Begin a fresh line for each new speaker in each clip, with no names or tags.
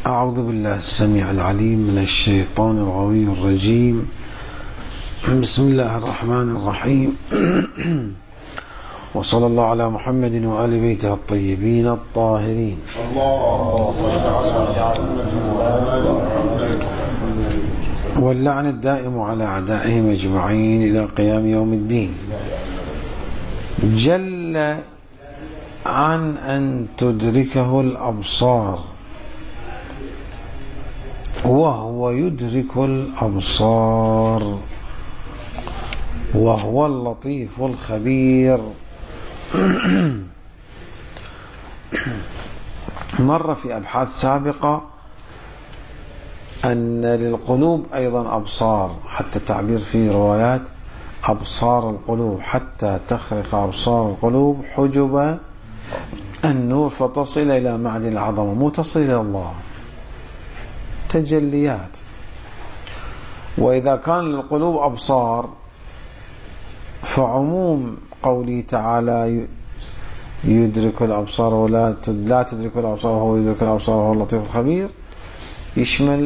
أعوذ بالله السميع العليم من الشيطان الغوي الرجيم. بسم الله الرحمن الرحيم. وصلى الله على محمد وآل بيته الطيبين الطاهرين. واللعن الدائم على أعدائهم أجمعين إلى قيام يوم الدين. جل عن أن تدركه الأبصار وهو يدرك الأبصار وهو اللطيف الخبير. مر في أبحاث سابقة أن للقلوب أيضا أبصار، حتى تعبير في روايات أبصار القلوب حتى تخرق أبصار القلوب حجب النور فتصل إلى معدن العظمة، مو تصل إلى الله، تجليات. وإذا كان للقلوب أبصار فعموم قوله تعالى يدرك الأبصار ولا تدرك الأبصار وهو يدرك الأبصار وهو اللطيف الخبير يشمل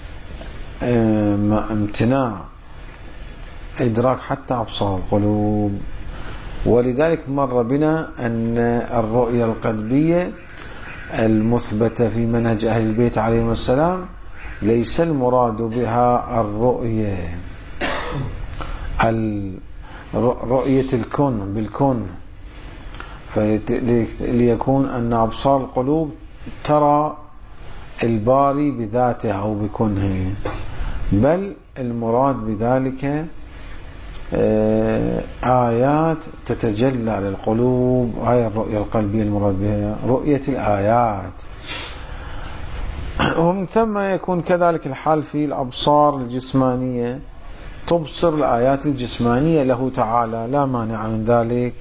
امتناع إدراك حتى أبصار القلوب. ولذلك مر بنا أن الرؤية القلبية المثبتة في منهج أهل البيت عليهم السلام ليس المراد بها الرؤية رؤية الكون بالكون، ليكون أن أبصار القلوب ترى الباري بذاته أو بكونه، بل المراد بذلك آيات تتجلى للقلوب. هاي الرؤية القلبية المراد بها رؤية الآيات. ومن ثم يكون كذلك الحال في الأبصار الجسمانية، تبصر الآيات الجسمانية له تعالى، لا مانع من ذلك.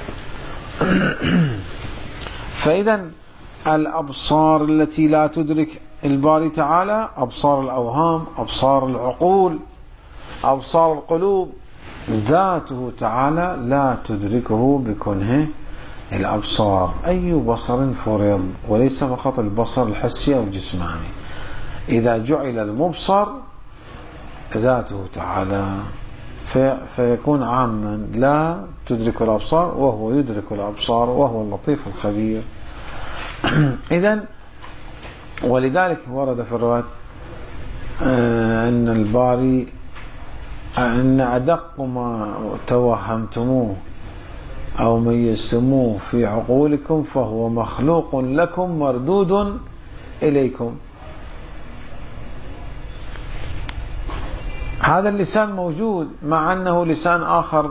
فإذا الأبصار التي لا تدرك الباري تعالى أبصار الأوهام، أبصار العقول، أبصار القلوب، ذاته تعالى لا تدركه بكونه الأبصار. أي بصر فرض، وليس فقط البصر الحسي أو الجسماني. إذا جعل المبصر ذاته تعالى فيكون عاما لا تدرك الأبصار وهو يدرك الأبصار وهو اللطيف الخبير. إذن ولذلك ورد في الروايات أن الباري أن أدق ما توهمتموه أو ميزتموه في عقولكم فهو مخلوق لكم مردود إليكم. هذا اللسان موجود، مع أنه لسان آخر،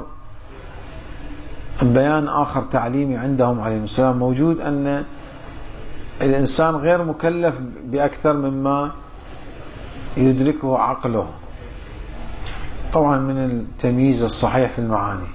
بيان آخر تعليمي عندهم عليهم السلام موجود، أن الإنسان غير مكلف بأكثر مما يدركه عقله، طبعا من التمييز الصحيح في المعاني.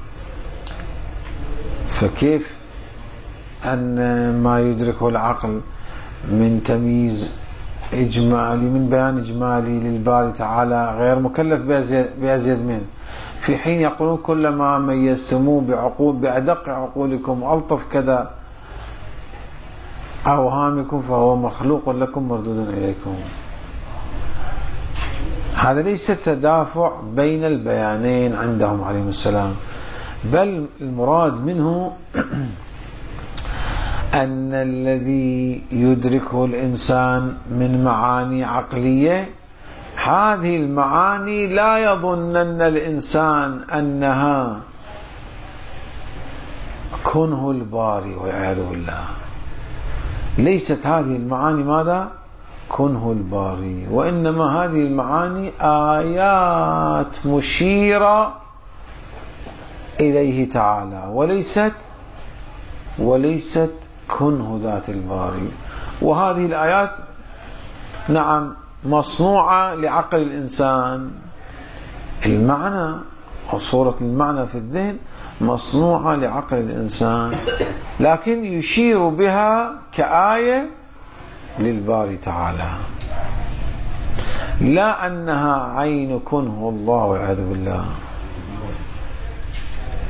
فكيف أن ما يدركه العقل من تمييز إجمالي، من بيان إجمالي للباري تعالى، غير مكلف بأزيد منه، في حين يقولون كلما ميزتموه بأدق عقولكم ألطف كذا أوهامكم فهو مخلوق لكم مردود إليكم. هذا ليس تدافع بين البيانين عندهم عليهم السلام، بل المراد منه أن الذي يدركه الإنسان من معاني عقلية، هذه المعاني لا يظنن الإنسان أنها كنه الباري والعياذ بالله. ليست هذه المعاني ماذا؟ كنه الباري، وإنما هذه المعاني آيات مشيرة إليه تعالى، وليست كنه ذات الباري. وهذه الآيات نعم مصنوعة لعقل الإنسان، المعنى وصورة المعنى في الذهن مصنوعة لعقل الإنسان، لكن يشير بها كآية للباري تعالى، لا أنها عين كنه الله والعياذ بالله.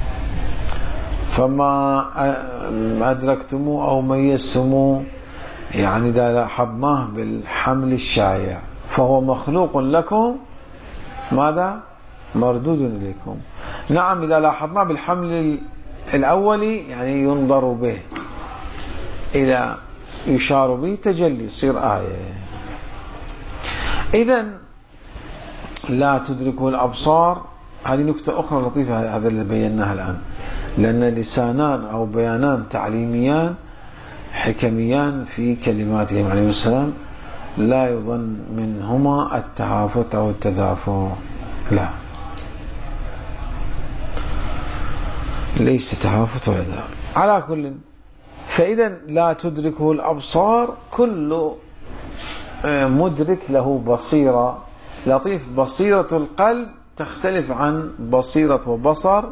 فما أدركتموه أو ميزتموه يعني إذا لاحظناه بالحمل الشائع فهو مخلوق لكم، ماذا؟ مردود إليكم. نعم إذا لاحظناه بالحمل الأولي يعني ينظر به إلى يشار به تجلي يصير آية. إذن لا تدركه الأبصار، هذه نكتة أخرى لطيفة، هذا اللي بيناها الآن، لأن لسانان أو بيانان تعليميان حكميان في كلماتهم عليه السلام لا يظن منهما التهافت أو التدافع، لا، ليس تهافت ولا تدافع. على كل، فإذا لا تدركه الأبصار، كل مدرك له بصيرة. لطيف، بصيرة القلب تختلف عن بصيرة وبصر.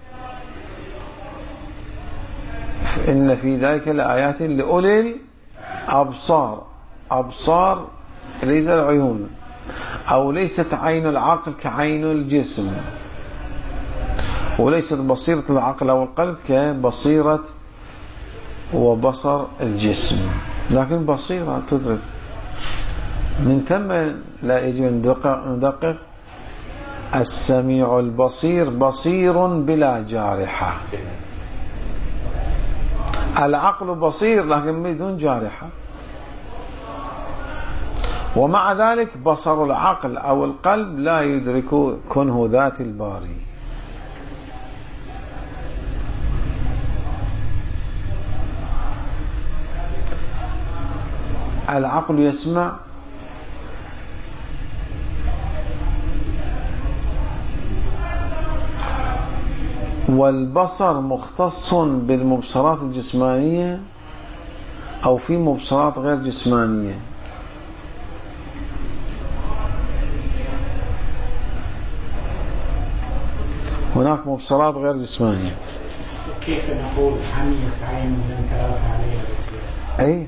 إن في ذلك لآيات لأولي الأبصار. أبصار ليس العيون، أو ليست عين العقل كعين الجسم، وليست بصيرة العقل أو القلب كبصيرة وبصر الجسم، لكن بصيرة تدرك. من ثم لا يجب أن ندقق. السميع البصير بصير بلا جارحة. العقل بصير لكن بدون جارحة، ومع ذلك بصر العقل أو القلب لا يدرك كنه ذات الباري. العقل يسمع، والبصر مختص بالمبصرات الجسمانية أو في مبصرات غير جسمانية. هناك مبصرات غير جسمانية.
كيف نقول عميت عين من تراك عليها بصيرة؟
أي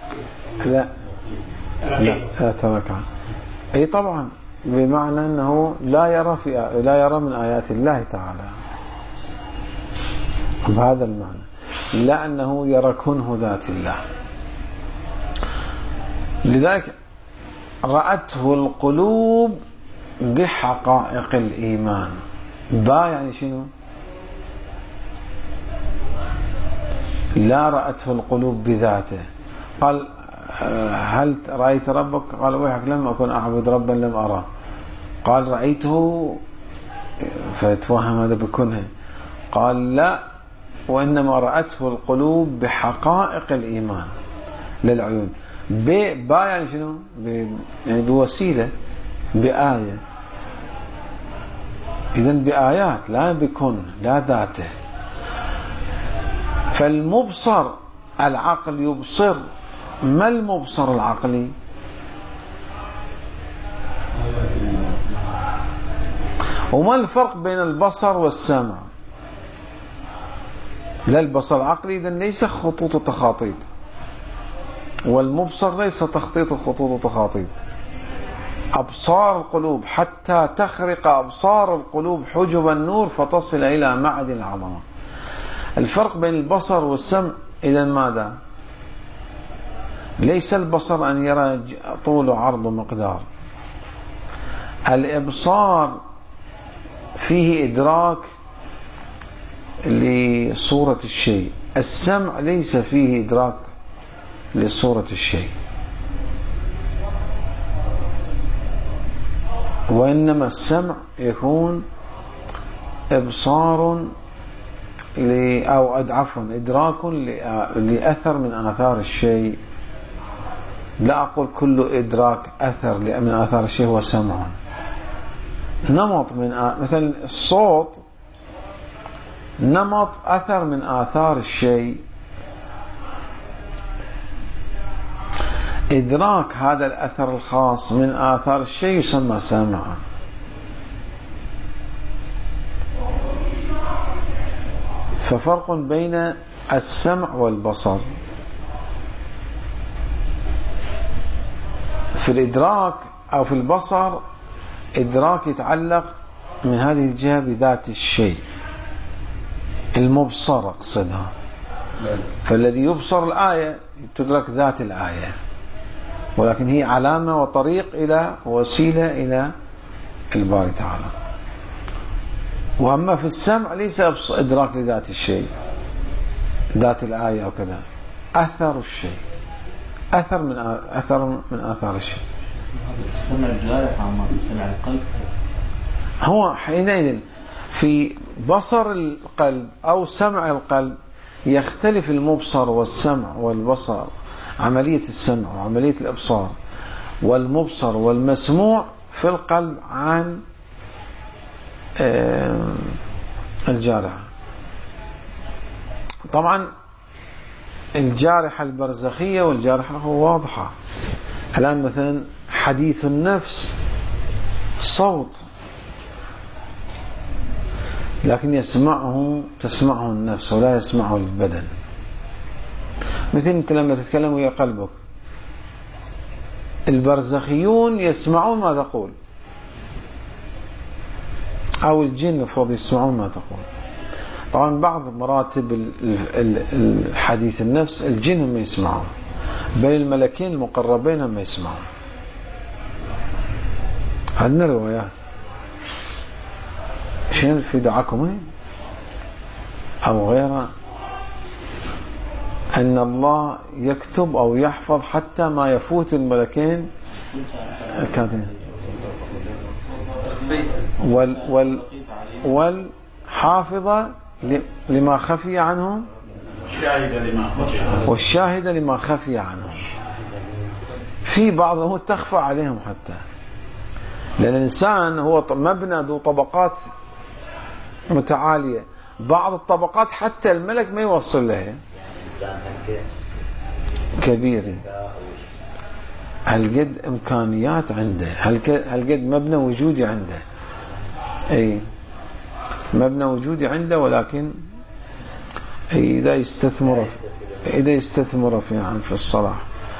لا تراك. أي طبعا، بمعنى أنه لا يرى من آيات الله تعالى بهذا المعنى، لا أنه يرى كنه ذات الله. لذلك رأته القلوب بحقائق الإيمان. يعني شنو؟ لا رأته القلوب بذاته. قال هل رأيت ربك؟ قال ويحك لم أكن أعبد ربا لم أرى. قال رأيته، فيتوهم هذا بكنه. قال لا، وإنما رأته القلوب بحقائق الإيمان للعيون. يعني شنو؟ يعني بوسيلة، بآية. إذن بآيات لا بكن، لا ذاته. فالمبصر العقل يبصر. ما المبصر العقلي؟ وما الفرق بين البصر والسمع؟ لا، البصر العقلي إذن ليس خطوط وتخاطيط، والمبصر ليس تخطيط خطوط وتخاطيط. أبصار القلوب حتى تخرق أبصار القلوب حجب النور فتصل إلى معدن العظمة. الفرق بين البصر والسمع إذن ماذا؟ ليس البصر أن يرى طول وعرض ومقدار. الإبصار فيه إدراك لصورة الشيء. السمع ليس فيه إدراك لصورة الشيء، وإنما السمع يكون إبصار أو إدراك لأثر من آثار الشيء. لا أقول كل إدراك أثر من آثار الشيء هو سمع. نمط من مثلا الصوت نمط أثر من آثار الشيء. إدراك هذا الأثر الخاص من آثار الشيء يسمى سمعا. ففرق بين السمع والبصر. في الإدراك أو في البصر إدراك يتعلق من هذه الجهة بذات الشيء المبصر أقصدها، فالذي يبصر الآية تدرك ذات الآية، ولكن هي علامة وطريق إلى وسيلة إلى الباري تعالى. وأما في السمع ليس إدراك لذات الشيء، ذات الآية أو كذا، أثر الشيء، أثر من آثار الشيء.
السمع الجارح عما سمع القلب.
هو حينئذ في بصر القلب أو سمع القلب يختلف المبصر والسمع والبصر، عملية السمع وعملية الإبصار والمبصر والمسموع في القلب عن الجارحة. طبعا الجارحة البرزخية والجارحة هو واضحة. الآن مثلا حديث النفس صوت، لكن تسمعه النفس ولا يسمعه البدن. مثل أنت لما تتكلم ويا قلبك، البرزخيون يسمعون ما تقول، أو الجن المفروض يسمعون ما تقول. طبعا بعض مراتب الحديث النفس الجن هم يسمعون، بل الملكين المقربين هم يسمعون. عندنا روايات شنو في دعاكم أو غيره أن الله يكتب أو يحفظ حتى ما يفوت الملكين الكاتبين، والحافظة لما خفي عنهم، والشاهد لما خفي عنهم. في بعضهم تخفى عليهم حتى، لأن الإنسان هو مبنى ذو طبقات متعالية، بعض الطبقات حتى الملك ما يوصل لها، كبير. هالقد إمكانيات عنده، هالقد مبنى وجودي عنده، أي مبنى وجودي عنده، ولكن إذا يستثمر في الصلاح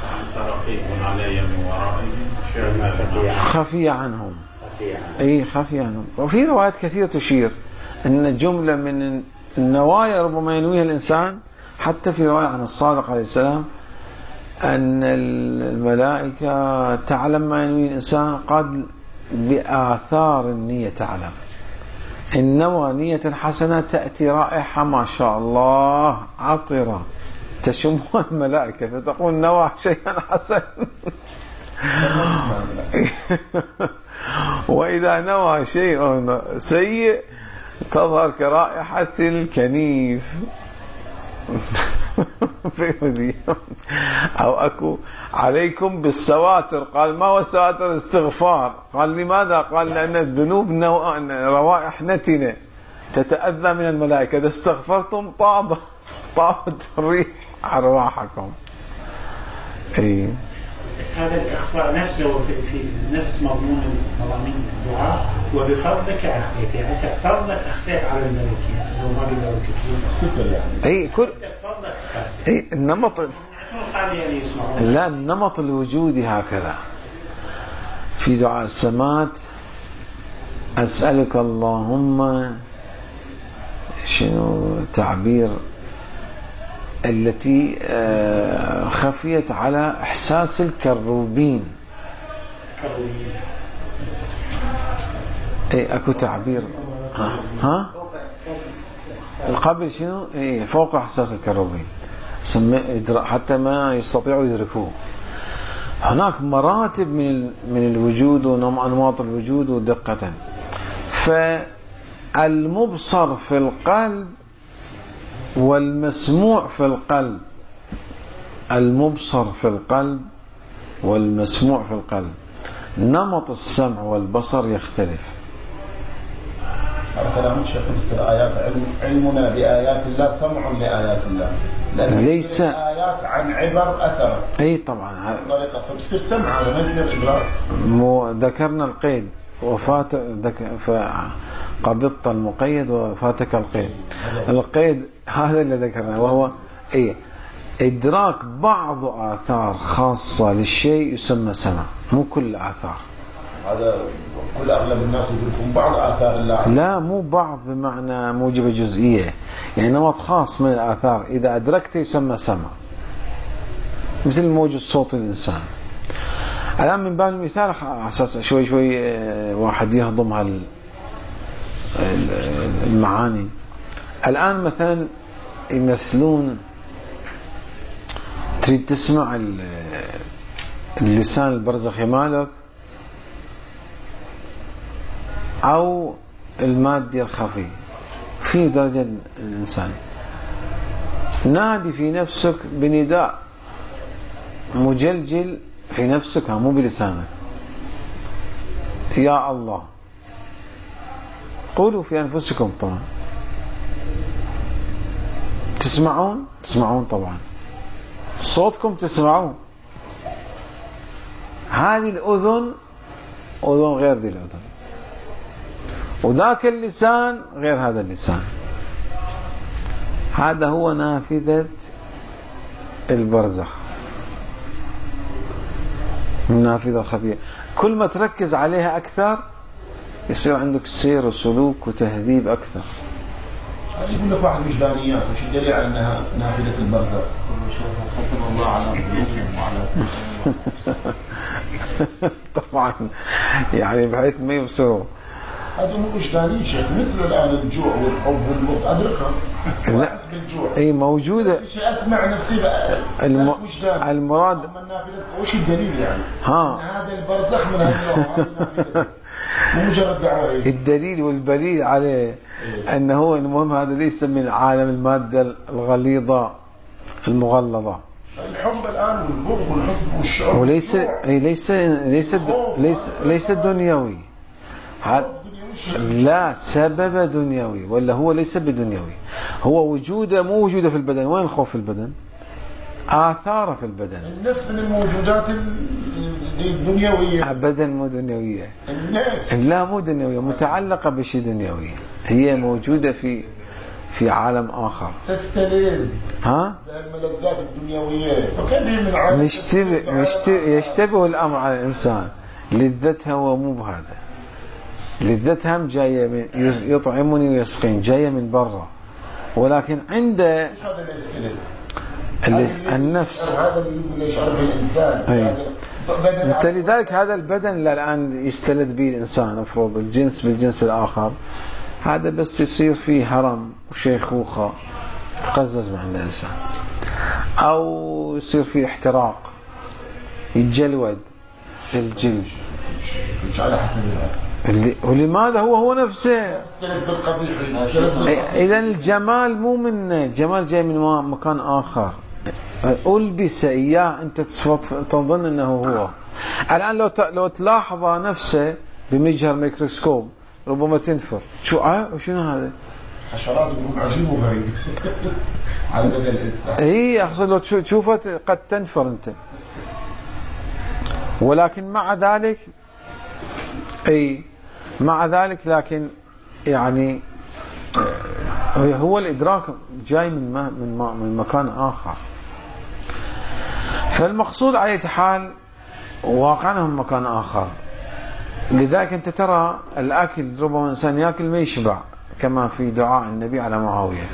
خفي عنهم، أي خفي عنهم. وفي روايات كثيرة تشير أن جملة من النوايا ربما ينويها الإنسان، حتى في رواية عن الصادق عليه السلام أن الملائكة تعلم ما ينوي الإنسان، قد بآثار النية تعلم. إن نوى نية حسنة تأتي رائحة ما شاء الله عطرة تشمها الملائكة فتقول نوى شيئا حسنا. وإذا نوى شيء سيء تظهر كرائحة الكنيف. أو أكو عليكم بالسواتر، قال ما هو السواتر؟ استغفار. قال لماذا؟ قال لأن الذنوب روائح نتنة تتأذى من الملائكة، إذا استغفرتم طابت الريح أرواحكم. أي
هذا الإخفاء نفسه في نفس مضمون الدعاء، وبفضلك أخفيت، يعني أنت بفضلك أخفيت على الملكين لو ما قدروا يكتبون يعني.
أي كل أي النمط، لا النمط الوجودي هكذا في دعاء السمات. أسألك اللهم شنو تعبير التي خفيت على إحساس الكروبين. أي أكو تعبير ها القبل شنو فوق إحساس الكروبين حتى ما يستطيعوا يدركوه. هناك مراتب من الوجود وأنماط الوجود ودقة. فالمبصر في القلب والمسموع في القلب، المبصر في القلب والمسموع في القلب، نمط السمع والبصر يختلف.
كلام الشيخ في الآيات علمنا بآيات الله سمع لآيات الله،
ليس
آيات عن عبر أثر.
أي طبعا
طريقة فبصير سمع على ما يصير إدراك.
ذكرنا القيد فقبضت المقيد وفاتك القيد. القيد هذا اللي ذكرناه، وهو إدراك بعض آثار خاصة للشيء يسمى سمع، مو كل آثار.
هذا كل أغلب الناس يقولكم بعض آثار الله.
لا مو بعض بمعنى موجبة جزئية، يعني نمط خاص من الآثار إذا أدركته يسمى سمع، مثل موجود صوت الإنسان. الآن من باب المثال أساس شوي شوي واحد يهضم المعاني. الآن مثلا يمثلون، تريد تسمع اللسان البرزخي مالك أو المادي الخفي في درجة الإنساني، نادي في نفسك بنداء مجلجل في نفسك مو بلسانك، يا الله. قولوا في أنفسكم طبعا. تسمعون طبعا، صوتكم تسمعون. هذه الأذن أذن غير دي الأذن، وذاك اللسان غير هذا اللسان. هذا هو نافذة البرزخ، النافذة الخفية. كل ما تركز عليها أكثر يصير عندك سير وسلوك وتهذيب أكثر.
يقول لك واحد وجدانيات، وش الدليل على أنها نافذة البرزخ؟
ختم الله على قلوبهم وعلى
طبعا يعني بحيث ما يبصروا.
هذا مو وجداني شيء، مثل الآن الجوع والحب والبغض أدركها.
لا أي موجودة.
شيء أسمع نفسي
المراد.
وش الدليل يعني؟ هذا البرزخ من هذا مو مجرد دعوة.
الدليل والبليل عليه أنه هو المهم هذا ليس من عالم المادة الغليظة المغلظة.
الحب الآن والبغض والحسب والشعور
وليس ليس دنيوي. لا سبب دنيوي، ولا هو ليس بدنيوي، هو وجوده مو وجوده في البدن. وين الخوف في البدن؟ آثاره في البدن.
النفس من الموجودات الدنيوية
أبدا مو دنيوية.
النفس
لا مو دنيوية، متعلقة بشيء دنيوي، هي موجودة في عالم آخر.
تستلذ بالملذات الدنيوية، فكيف من عالم
يشتبه الأمر على الإنسان. لذتها ومو بهذا، لذتها جاية من يطعمني ويسقين، جاية من برا، ولكن عنده النفس.
هذا اللي يشعر به الإنسان.
لذلك هذا البدن الآن يستلذ به الإنسان، أفرض الجنس بالجنس الآخر، هذا بس يصير فيه هرم وشيخوخة تقزز مع الإنسان، أو يصير فيه احتراق، يتجلود الجلد.
على حسب
ولماذا هو نفسه. إذا الجمال مو من الجمال جاي من مكان آخر، ألبس إياه أنت تظن أنه هو. الآن لو تلاحظ نفسه بمجهر ميكروسكوب ربما تنفر. شنو هذا؟
حشرات يكون عجيب وغريب على بدن الإنسان.
هي أقصد لو تشوفه قد تنفر أنت، ولكن مع ذلك لكن يعني هو الإدراك جاي من مكان آخر. فالمقصود على أي حال واقعنا من مكان آخر. لذلك أنت ترى الأكل ربما إنسان يأكل ما يشبع، كما في دعاء النبي على معاوية.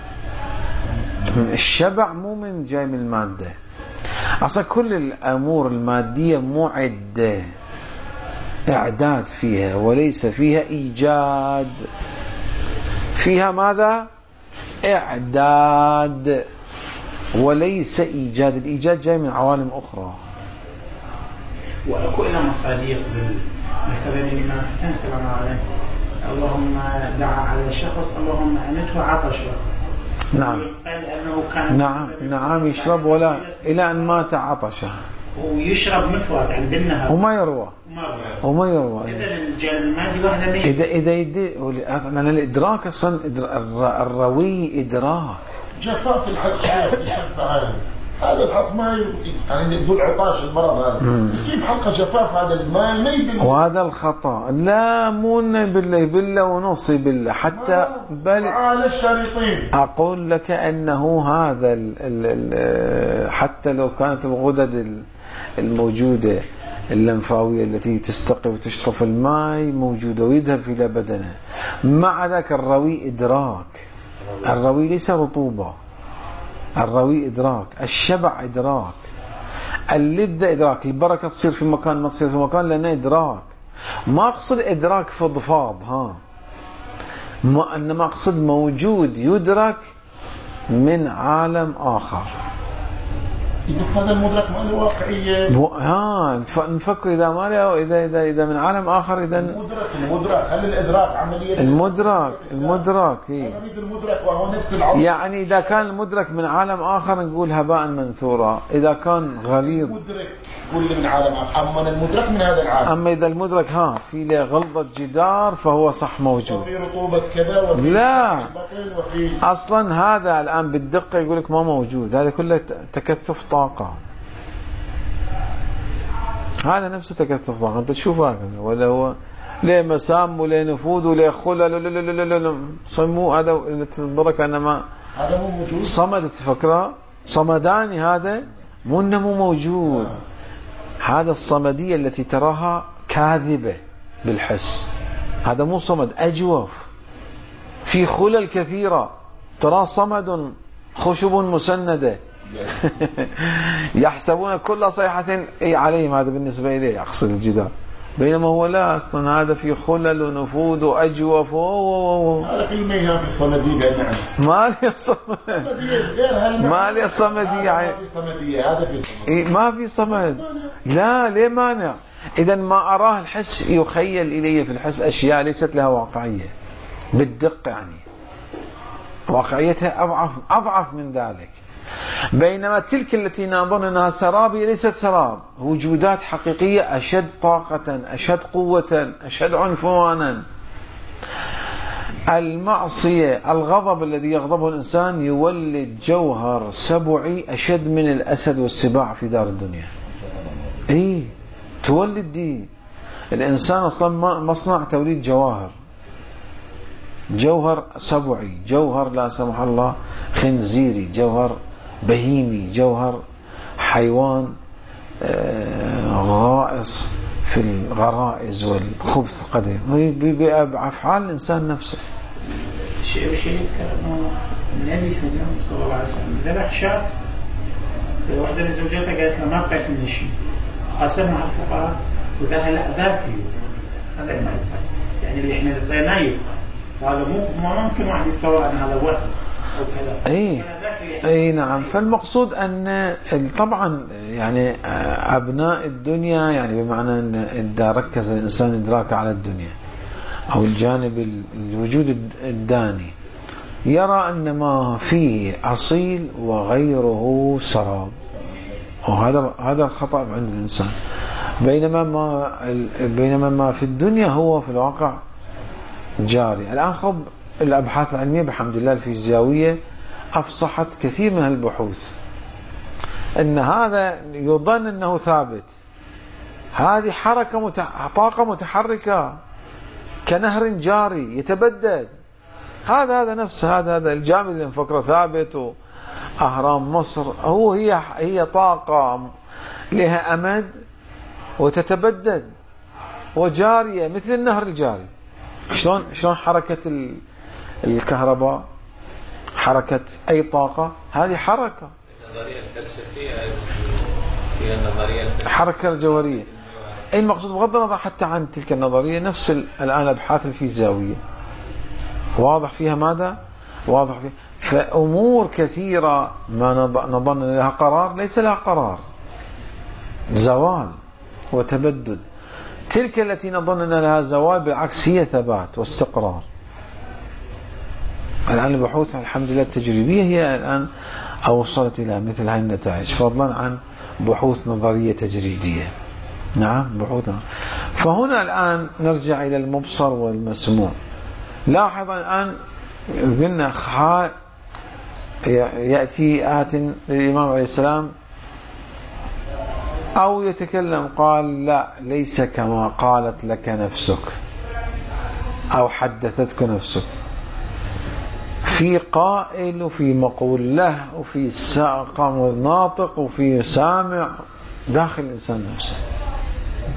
الشبع مو من جاي من المادة. أصلا كل الأمور المادية معدة، إعداد فيها، وليس فيها إيجاد. فيها ماذا؟ إعداد وليس إيجاد. الإيجاد جاي من عوالم أخرى.
وأكو إلى مصاديق مثلا الإمام حسين سلام عليه، اللهم دعا على شخص اللهم أنته عطشه.
نعم.
قال أنه كان
نعم يشرب ولا إلى أن مات عطشه،
ويشرب مفرد عند النهر
وما يروى.
إذا الجانب المادي واحدة مية.
إذا لأن الإدراك أصلا الروي إدراك.
جفاف الحلق هذا الحلق ما يعني ذو العطاش المرض هذا يصيب حلقة جفاف، هذا الماء ما يبل.
وهذا الخطأ. لا مو بالله ونص بالله حتى، بل
على الشريطين.
أقول لك أنه هذا حتى لو كانت الغدد الموجودة اللمفاوية التي تستقي وتشطف الماء موجودة ويذهب إلى بدنه. مع ذاك الروي إدراك، الروي ليس رطوبة، الروي إدراك، الشبع إدراك، اللذة إدراك، البركة تصير في مكان ما تصير في مكان لأنه إدراك. ما أقصد إدراك فضفاض إنما أقصد موجود يدرك من عالم آخر.
بس هذا المدرك ما له واقعية.
نفكر إذا ما له إذا من عالم آخر إذا
المدرك هل الإدراك عملية
المدرك هي
المدرك وهو نفس العظم.
يعني إذا كان المدرك من عالم آخر نقول هباء منثورا، إذا كان غليظ
المدرك كل من عالم آخر، أما المدرك من هذا العالم.
أما إذا المدرك في له غلظة جدار فهو صح موجود،
وفي رطوبة كذا وفي
لا
وفي
أصلا هذا الآن بالدقة يقولك ما موجود، هذا كله تكثف طاقة، هذا نفسه تكثف طاقة. أنت تشوف هكذا ولا هو ليه مسام ولا نفوذ ولا خلل صمو، هذا اللي تنظرك أنما
هذا مو موجود.
صمد تفكره صمداني، هذا مو موجود. هذا الصمدية التي تراها كاذبة بالحس، هذا مو صمد، أجوف في خلل كثيرة، ترى صمد خشب مسندة يحسبون كل صيحة عليهم، هذا بالنسبة إليه أقصد الجدار، بينما هو لا، أصلا هذا في خلل ونفوذ وأجوف.
هذا في المياه في الصمدية. نعم
ما لي الصمدية
هذا في صمدية، هذا في صمد.
ما في صمد، لا ليه مانع. إذا ما أراه الحس يخيل إلي في الحس أشياء ليست لها واقعية بالدقة، يعني واقعيتها أضعف من ذلك. بينما تلك التي نظن أنها سراب هي ليست سراب، وجودات حقيقية أشد طاقة، أشد قوة، أشد عنفوانا. المعصية، الغضب الذي يغضبه الإنسان يولد جوهر سبعي أشد من الأسد والسباع في دار الدنيا. تولد دي. الإنسان أصلا مصنع توليد جوهر سبعي، جوهر لا سمح الله خنزيري، جوهر بهيمي، جوهر حيوان غائص في الغرائز والخبث قديم بأفعال الإنسان نفسه.
الشيء يذكر أنه النبي صلى الله عليه وسلم ذبح شاة، واحدة من زوجاتها قالت له ما بقيت من شيء، قسمها على الفقراء وقالها لا ذاك هذا ما يبقى، يعني اللي احنا لقيناه يبقى، هذا مو ممكن واحد يتصور أن هذا وهم أو كذا.
نعم. فالمقصود أن طبعا يعني أبناء الدنيا، يعني بمعنى أن إذا ركز الإنسان إدراك على الدنيا أو الجانب الوجود الداني، يرى أن ما فيه أصيل وغيره سراب، وهذا الخطأ عند الإنسان. بينما ما في الدنيا هو في الواقع جاري. الآن الأبحاث العلمية بحمد الله الفيزيائية أفصحت كثير من البحوث أن هذا يظن أنه ثابت، هذه حركة طاقة متحركة كنهر جاري يتبدد. هذا نفسه، هذا الجامد اللي نفكره ثابت، وأهرام مصر هي طاقة لها أمد وتتبدد وجارية مثل النهر الجاري. شلون حركة الكهرباء، حركة أي طاقة، هذه حركة.
النظرية الفلسفية هي النظرية
حركة الجوهرية. المقصود بغض النظر حتى عن تلك النظرية، نفس الآن الأبحاث الفيزيائية واضح فيها ماذا؟ واضح فيها فأمور كثيرة ما نظن لها قرار ليس لها قرار، زوال وتبدد. تلك التي نظن أن لها زوال بالعكس هي ثبات واستقرار. الآن البحوث الحمد لله التجريبية هي الآن أوصلت إلى مثل هذه النتائج، فضلا عن بحوث نظرية تجريدية. نعم بحوث. فهنا الآن نرجع إلى المبصر والمسموع. لاحظ الآن قلنا يأتي آت للإمام عليه السلام أو يتكلم، قال لا ليس كما قالت لك نفسك أو حدثتك نفسك. في قائل وفي مقول له وفي ناطق وفي سامع داخل الإنسان نفسه.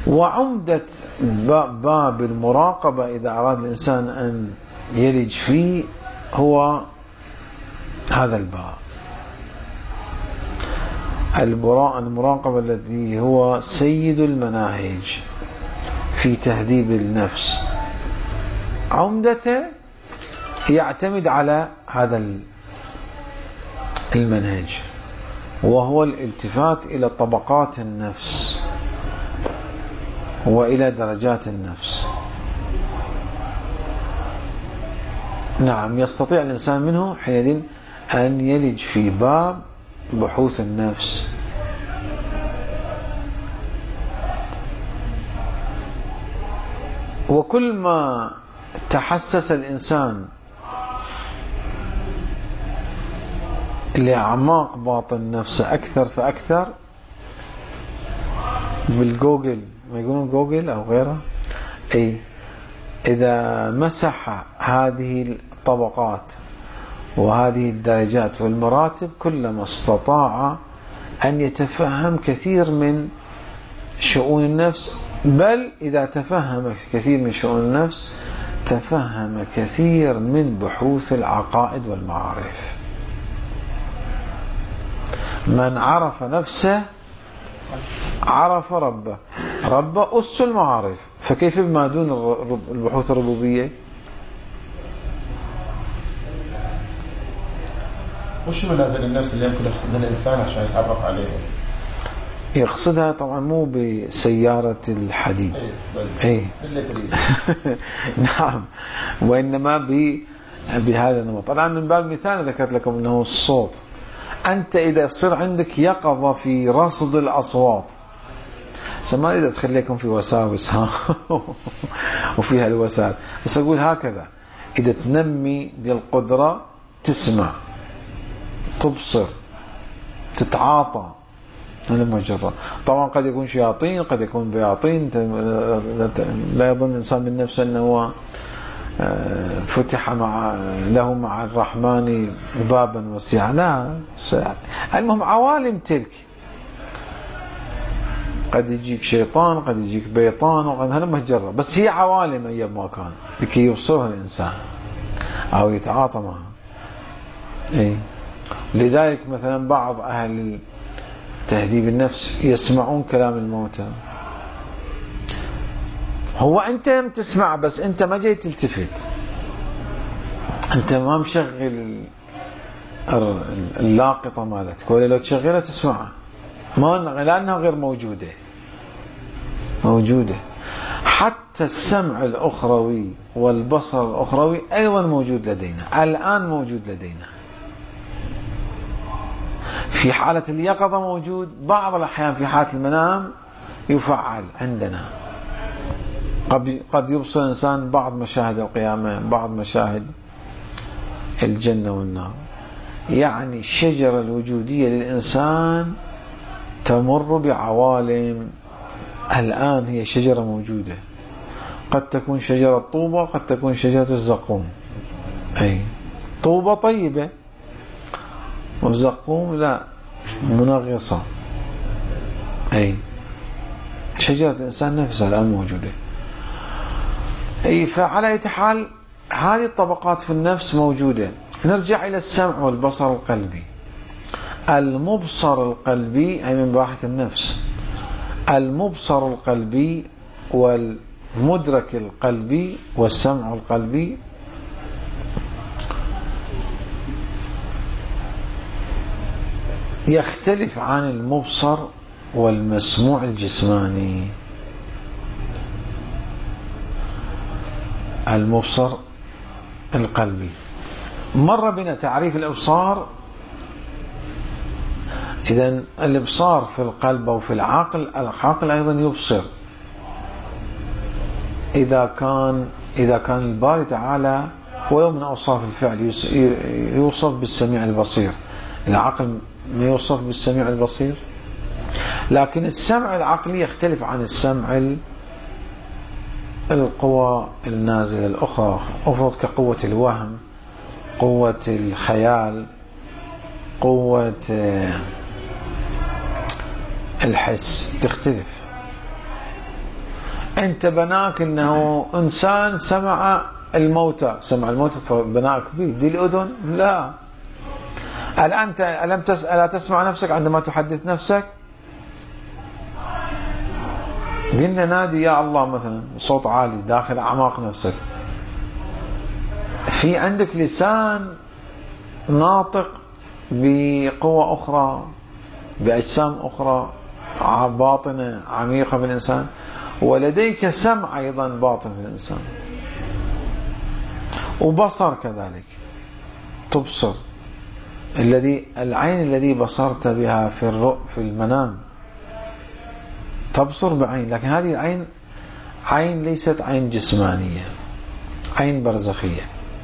وعمدة باب المراقبة إذا أراد الإنسان أن يلج فيه هو هذا الباب، المراقبة الذي هو سيد المناهج في تهذيب النفس. عمدته يعتمد على هذا المنهج، وهو الالتفات إلى طبقات النفس وإلى درجات النفس. نعم، يستطيع الإنسان منه حينئذ أن يلج في باب بحوث النفس. وكل ما تحسس الإنسان لأعماق باطن نفسه أكثر فأكثر، بالجوجل ما يقولون جوجل أو غيره، إذا مسح هذه الطبقات وهذه الدرجات والمراتب كلما استطاع أن يتفهم كثير من شؤون النفس، بل إذا تفهم كثير من شؤون النفس تفهم كثير من بحوث العقائد والمعارف. من عرف نفسه عرف ربه، ربه أس المعارف، فكيف بما دون البحوث الربوبية؟
وش منازل النفس اللي يمكن يقصدها الإنسان عشان يتعرف عليه؟
يقصدها طبعا مو بسيارة الحديد، نعم، وإنما بهذا النمط. طبعا من باب مثال ذكرت لكم أنه الصوت. أنت إذا يصير عندك يقظة في رصد الأصوات، ما أريد أدخل لكم في وساوس وفيها الوسائل، بس أقول هكذا: إذا تنمي دي القدرة تسمع، تبصر، تتعاطى من المجرة. طبعا قد يكون شياطين، قد يكون بياطين، لا يظن الإنسان من نفسه أنه فتح له مع الرحمن بابا وسيعا، لا، المهم عوالم تلك، قد يجيك شيطان، قد يجيك بيطان، وقد هذا مجرة، بس هي عوالم أي ما كان لكي يبصرها الإنسان أو يتعاطى معها. لذلك مثلا بعض أهل تهذيب النفس يسمعون كلام الموتى. هو أنت تسمع بس أنت ما جاي تلتفت، أنت ما مشغل اللاقطة مالتك، ولا لو تشغلها تسمعها، لأنها غير موجودة. حتى السمع الأخروي والبصر الأخروي أيضا موجود لدينا، الآن موجود لدينا. في حالة اليقظة موجود، بعض الأحيان في حالة المنام يفعل عندنا. قد يبصر الإنسان بعض مشاهد القيامة، بعض مشاهد الجنة والنار. يعني الشجرة الوجودية للإنسان تمر بعوالم، الآن هي شجرة موجودة، قد تكون شجرة طوبة، قد تكون شجرة الزقوم. طوبة طيبة والزقوم لا، منغصة. شجرة الإنسان نفسها الآن موجودة. فعلى أي حال هذه الطبقات في النفس موجودة. نرجع إلى السمع والبصر القلبي. المبصر القلبي أي من باحث النفس، المبصر القلبي والمدرك القلبي والسمع القلبي يختلف عن المبصر والمسموع الجسماني. المبصر القلبي مر بنا تعريف الإبصار. إذن الإبصار في القلب وفي العقل، العقل أيضا يبصر إذا كان الباري تعالى ولو من أوصاف الفعل يوصف بالسميع البصير. العقل ما يوصف بالسميع البصير، لكن السمع العقلي يختلف عن السمع القوى النازلة الأخرى، أفرض كقوة الوهم، قوة الخيال، قوة الحس، تختلف. أنت بناك أنه إنسان سمع الموتى بناك بدي الأذن؟ لا. الآن ألا تسمع نفسك عندما تحدث نفسك؟ قلنا نادي يا الله مثلا صوت عالي داخل أعماق نفسك، في عندك لسان ناطق بقوة أخرى، بأجسام أخرى باطنة عميقة في الإنسان، ولديك سمع أيضا باطن في الإنسان، وبصر كذلك، تبصر العين الذي بصرت بها في المنام تبصر بعين، لكن هذه العين عين ليست عين جسمانية، عين برزخية.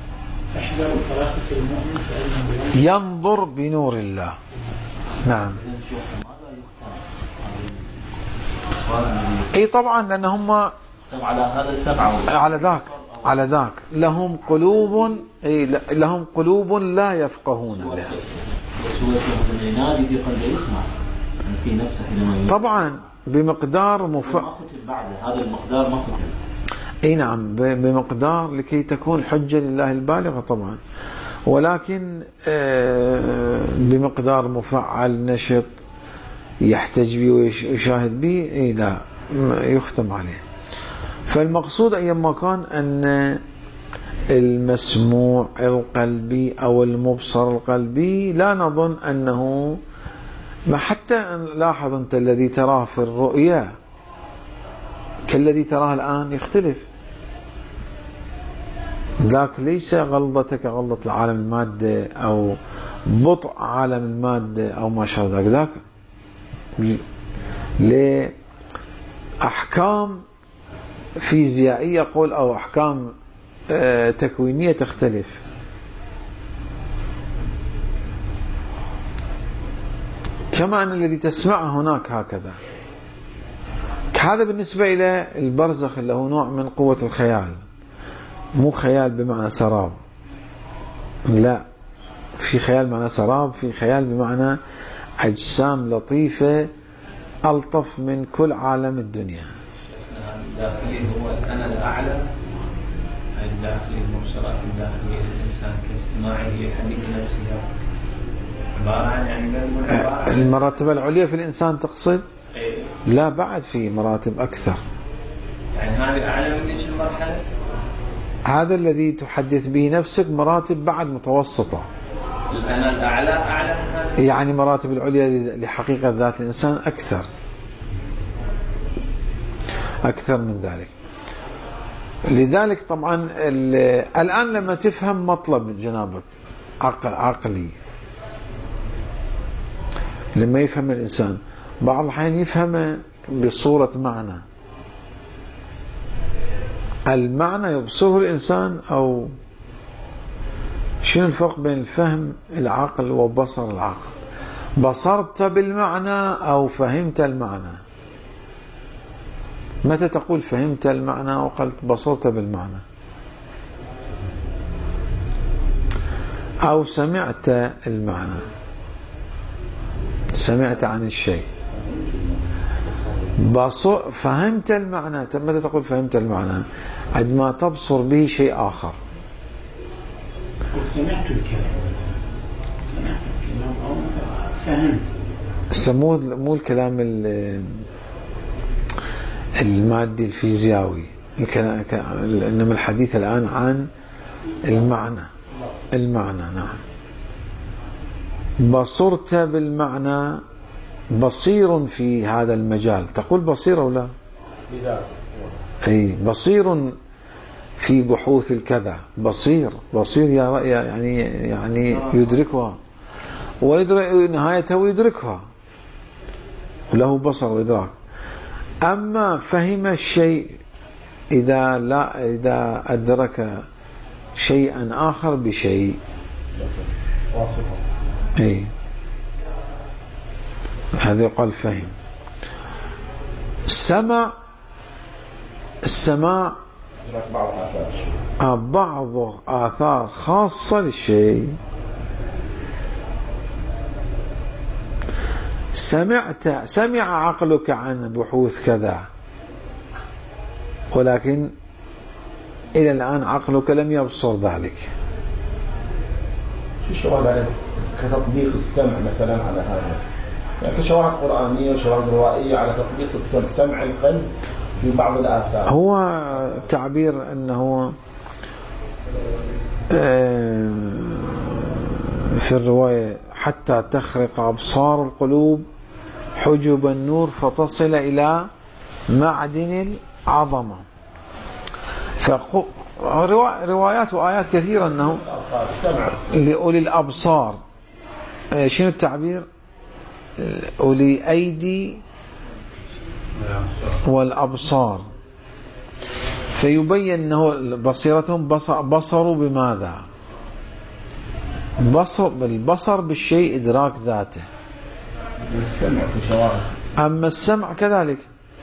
ينظر بنور الله. نعم. اي طبعا، لان هم
على هذا السمع
على ذاك لهم قلوب، لهم قلوب لا يفقهون بها.
ينادي في قلبه يسمع في نفسه
طبعا بمقدار
هذا المقدار ما ختم.
اي نعم، بمقدار لكي تكون حجة لله البالغة طبعا، ولكن بمقدار مفعل نشط يحتج به ويشاهد به، اي لا يختم عليه. فالمقصود أيما كان أن المسموع القلبي أو المبصر القلبي لا نظن أنه، ما حتى لاحظ أنت الذي تراه في الرؤيا كالذي تراه الآن يختلف، ذاك ليس غلظتك كغلظة العالم المادة أو بطء عالم المادة أو ما شابه ذاك، لأحكام فيزيائية قول أو أحكام تكوينية تختلف. كما أن الذي تسمعه هناك هكذا. هذا بالنسبة إلى البرزخ اللي هو نوع من قوة الخيال، مو خيال بمعنى سراب، لا، في خيال بمعنى سراب، في خيال بمعنى أجسام لطيفة ألطف من كل عالم الدنيا.
الداخلي هو الأنا الأعلى، الداخلي المبصرات الداخلية للإنسان كاستماعه يحدث نفسه، عبارة عن يعني
المراتب العليا في الإنسان تقصد؟ لا، بعد في مراتب أكثر.
يعني هذه أعلى من ايش المرحلة؟
هذا الذي تحدث به نفسك مراتب بعد متوسطة.
الأنا الأعلى أعلى من هذا؟
يعني مراتب العليا لحقيقة ذات الإنسان أكثر من ذلك. لذلك طبعا الآن لما تفهم مطلب جنابك عقلي، لما يفهم الإنسان بعض الأحيان يفهم بصورة معنى، المعنى يبصره الإنسان، أو شنو الفرق بين الفهم العقل وبصر العقل؟ بصرت بالمعنى أو فهمت المعنى؟ متى تقول فهمت المعنى وقلت بصرت بالمعنى؟ أو سمعت المعنى، سمعت عن الشيء، فهمت المعنى. متى تقول فهمت المعنى؟ عندما تبصر به شيء آخر.
سمعت الكلام أو فهمت.
سموه مو الكلام المادي الفيزيائي، إنما الحديث الآن عن المعنى. نعم. بصرت بالمعنى، بصير في هذا المجال. تقول بصير أو لا؟ أي بصير في بحوث الكذا، بصير يعني يدركها ويدرك نهايته ويدركها، له بصر وإدراك. أما فهم الشيء إذا أدرك شيئا آخر بشيء، أي هذا يقال فهم. السماع بعض آثار خاصة للشيء. سمع عقلك عن بحوث كذا، ولكن إلى الآن عقلك لم يبصر ذلك.
شو الشواهد عليه كتطبيق السمع مثلا على هذا؟ يعني كشواهد قرآنية وشواهد روائية على تطبيق السمع، سمع القلب في بعض الآثار.
هو تعبير أنه في الرواية حتى تخرق أبصار القلوب حجب النور فتصل إلى معدن العظمة. روايات وآيات كثيرة أنه لأولي الأبصار. شنو التعبير؟ أولي أيدي والأبصار. فيبين أنه بصيرتهم بصروا بماذا؟ البصر بالشيء إدراك ذاته. أما السمع كذلك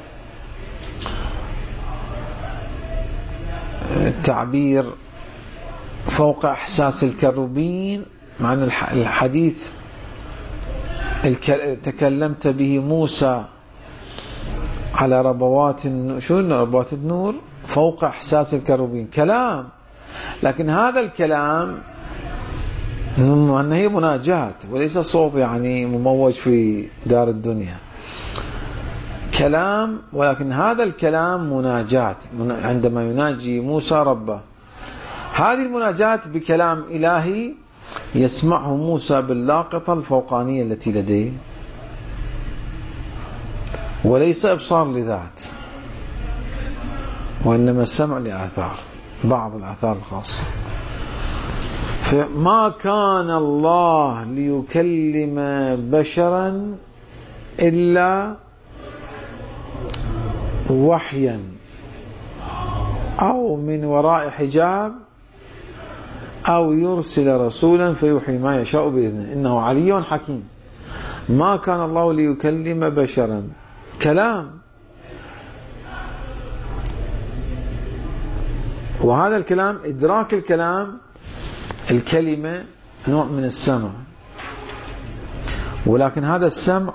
التعبير فوق إحساس الكروبين، معنى الحديث تكلمت به موسى على ربوات ربوات النور فوق إحساس الكروبين، كلام، لكن هذا الكلام أنه هي مناجاة وليس صوت يعني مموج في دار الدنيا، كلام، ولكن هذا الكلام مناجاة عندما يناجي موسى ربه. هذه المناجاة بكلام إلهي يسمعه موسى باللاقطة الفوقانية التي لديه، وليس إبصار لذات، وإنما السمع لآثار، بعض الآثار الخاصة. فما كان الله ليكلم بشرا إلا وحيا أو من وراء حجاب أو يرسل رسولا فيوحي ما يشاء بإذنه إنه علي حكيم. ما كان الله ليكلم بشرا، كلام، وهذا الكلام إدراك الكلام، الكلمة نوع من السمع، ولكن هذا السمع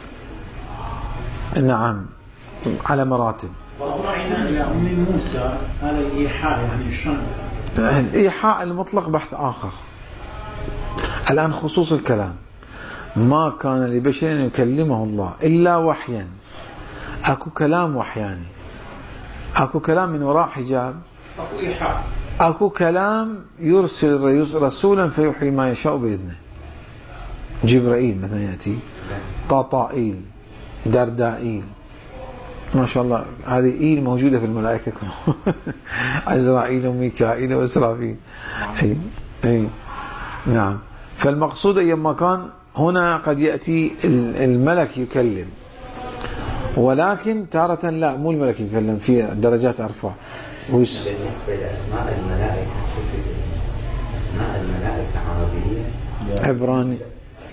نعم على مراتب.
ورأينا إلى أم موسى هذا الإيحاء، يعني شلون؟
الإيحاء المطلق بحث آخر. الآن خصوص الكلام، ما كان لبشر أن يكلمه الله إلا وحيا. أكو كلام وحياني، أكو كلام من وراء حجاب،
أكو إيحاء،
أكو كلام يرسل رسولا فيوحي ما يشاء بإذنه. جبرائيل مثلا يأتي، طاطائيل، دردائيل، ما شاء الله، هذه إيل موجودة في الملائكة عزرائيل وميكائيل وإسرافيل. أي نعم. فالمقصود أيما كان هنا قد يأتي الملك يكلم، ولكن تارة لا، مو الملك يكلم، في درجات أرفع.
بالنسبة لأسماء الملائكة، أسماء الملائكة عربية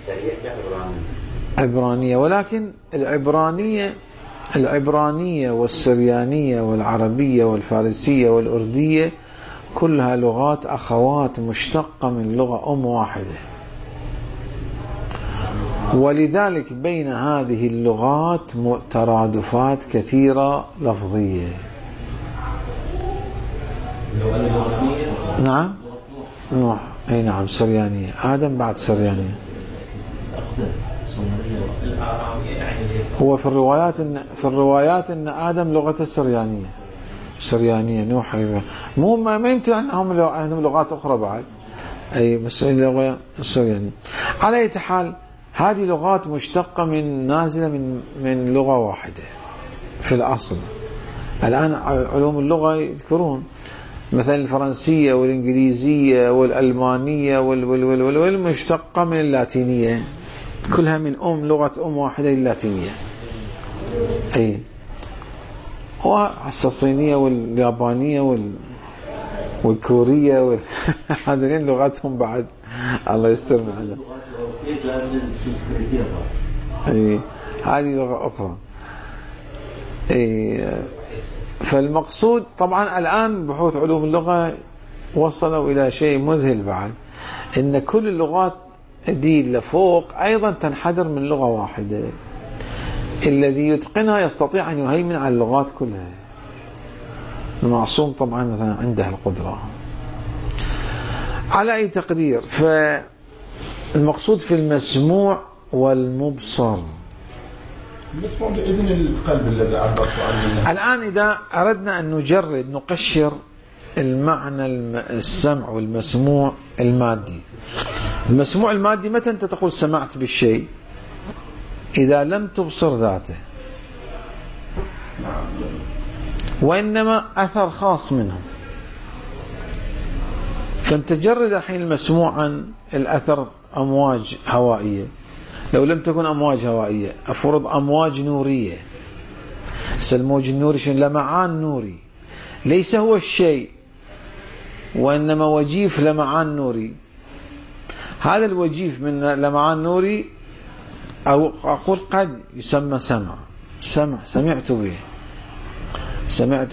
عبرانية، ولكن العبرانية والسريانية والعربية والفارسية والأردية كلها لغات أخوات مشتقة من لغة أم واحدة، ولذلك بين هذه اللغات ترادفات كثيرة لفظية. نعم، نوح، أي نعم، سريانية، آدم بعد سريانية. هو في الروايات إن آدم لغته سريانية، نوح مو ما يمكن أنهم عندهم لغات أخرى بعد، أي بس اللغة السريانية. على أي حال هذه لغات مشتقة نازلة من لغة واحدة في الأصل. الآن علوم اللغة يذكرون مثلا الفرنسية والإنجليزية والألمانية والمشتقة من اللاتينية، كلها من لغة واحدة اللاتينية. أي والصينية واليابانية والكورية هذين لغتهم بعد الله يستر معنا. أي هذه لغة أخرى. أي فالمقصود طبعا الآن بحوث علوم اللغة وصلوا إلى شيء مذهل بعد، إن كل اللغات دي اللي فوق أيضا تنحدر من لغة واحدة. الذي يتقنها يستطيع أن يهيمن على اللغات كلها. المعصوم طبعا مثلا عنده القدرة. على أي تقدير، فالمقصود في المسموع والمبصر.
المسموع بإذن القلب الذي عبرت عنه.
الآن إذا أردنا أن نقشر المعنى السمع والمسموع المادي. المسموع المادي متى أنت تقول سمعت بالشيء؟ إذا لم تبصر ذاته، وإنما أثر خاص منه. فأنت جرد الحين المسموع عن الأثر أمواج هوائية، لو لم تكن أمواج هوائية أفرض أمواج نورية. الموج النوري شنو؟ لمعان نوري، ليس هو الشيء وإنما وجيف لمعان نوري. هذا الوجيف من لمعان نوري أو أقول قد يسمى سمع. سمعت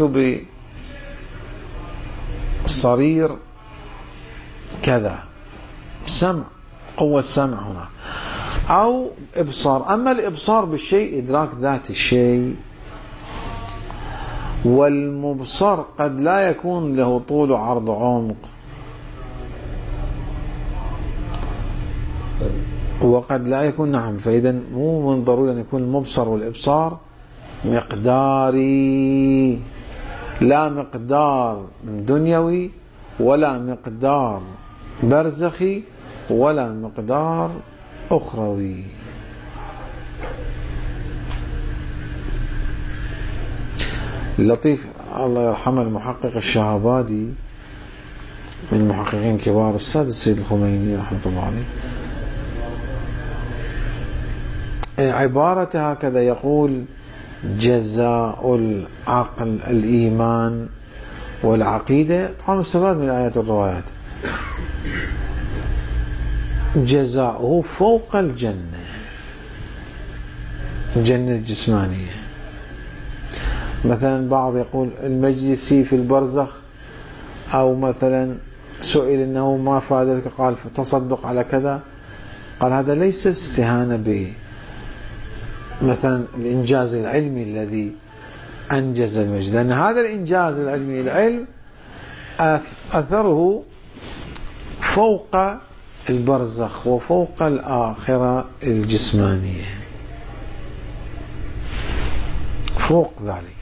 بصرير كذا، سمع، قوة سمع هنا. أو إبصار. أما الإبصار بالشيء إدراك ذات الشيء، والمبصر قد لا يكون له طول وعرض وعمق، وقد لا يكون نعم. فإذا مو من ضروري أن يكون المبصر والإبصار مقداري، لا مقدار دنيوي ولا مقدار برزخي ولا مقدار أخروي. لطيف الله يرحمه المحقق الشهبادي من المحققين كبار، أستاذ السيد الخميني رحمة الله عليه، عبارة هكذا يقول: جزاء العقل الإيمان والعقيدة. طبعا مستفاد من الآيات والروايات. جزاؤه فوق الجنة الجسمانية. مثلا بعض يقول المجلسي في البرزخ، أو مثلا سئل إنه ما فادتك، قال تصدق على كذا، قال هذا ليس استهانة به، مثلا الإنجاز العلمي الذي أنجز المجد، لأن هذا الإنجاز العلمي العلم أثره فوق البرزخ وفوق الآخرة الجسمانية، فوق ذلك.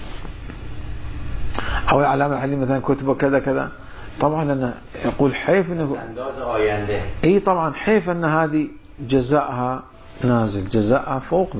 أو العلامة الحلي مثلا كتبه كذا كذا، طبعا أنا يقول حيف أنه طبعا حيف أن هذه جزاءها نازل، جزاءها فوق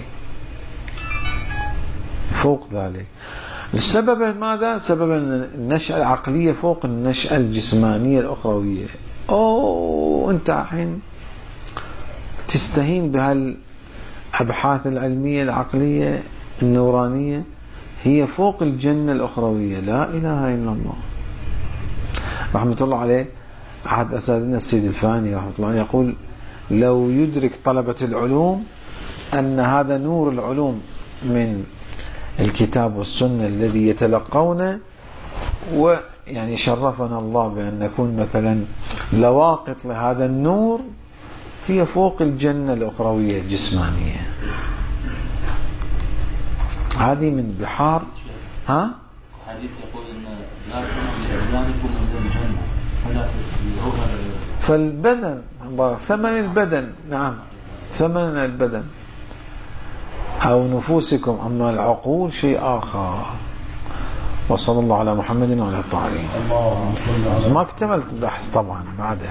ذلك. السبب ماذا؟ سبب النشأة العقلية فوق النشأة الجسمانية الأخروية. أنت الحين تستهين بهالأبحاث العلمية العقلية النورانية، هي فوق الجنة الأخروية. لا إله إلا الله. رحمة الله عليه أحد أساتذتنا السيد الفاني رحمة الله عليه يقول: لو يدرك طلبة العلوم أن هذا نور العلوم من الكتاب والسنة الذي يتلقون، ويعني شرفنا الله بأن نكون مثلا لواقط لهذا النور، هي فوق الجنة الأخروية الجسمانية. هذه من بحار
حديث يقول إن لا تنام بعيانكم من الجنة ولا تتبعوها.
فالبدن ثمن البدن، نعم ثمن البدن أو نفوسكم، أما العقول شيء آخر. وصلى الله على محمد وعلى الطاهرين. ما اكتملت البحث طبعا بعدها.